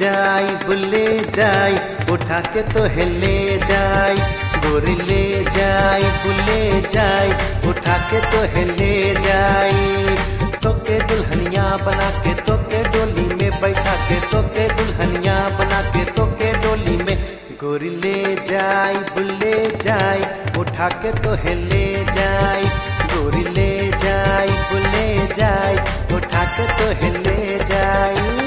जाई बुले जाई उठा के तो ले जाई, गोरी ले जाई बुले जाई उठा के तो ले जाई। तोके दुल्हनिया बना के तोके डोली में बैठा के, तोके दुल्हनिया बना के तोके डोली में, गोरी ले जाई बुले जाई उठा के तो ले जाई, गोरी ले जाई बुले जाई उठा के तो ले जाई।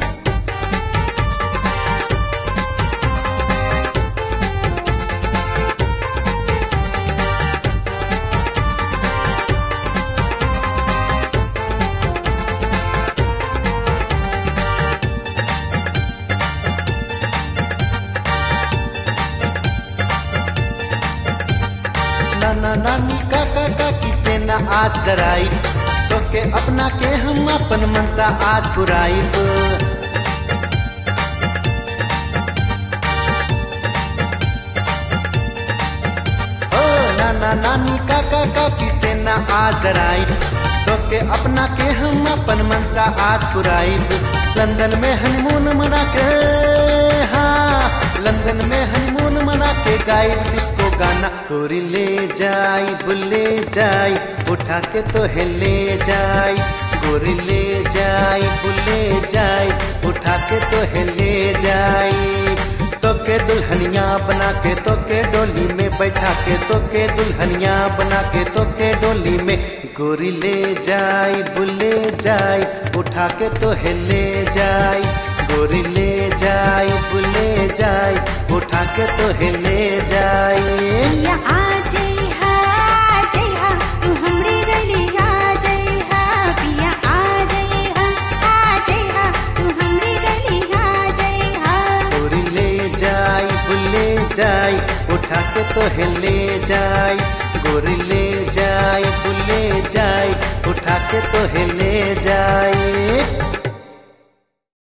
नाना नानी काका काकी से ना आज डराई, तो के अपना के हम अपन मनसा आज बुराई। ओ नाना नानी काका काकी से ना आज डराई, तो के अपना के हम अपन मनसा आज बुराई। लंदन में हनीमून मना के, हाँ लंदन में हनीमून मना के गाई डिस्को गाना, गोरी ले जाई बुले जाई उठा के तो ले जाई, गोरी ले जाई बुले जाई उठा के तो ले जाई। तोके दुल्हनिया बना के तोके डोली में बैठा के, तोके दुल्हनिया बना के तोके डोली में, गोरी ले जाई बुले जाई उठा के तो ले जाई, गोरी ले जाई बुले जाई उठा के तो ले जाई। पिया आ जइहा तू हमरे गलिया जइहा, पिया आ जइहा तू हमरे गलिया जइहा, गोरी ले जाई बुले जाई उठा के तो ले जाई, गोरी ले जाई बुले जाई उठा के तो ले जाई।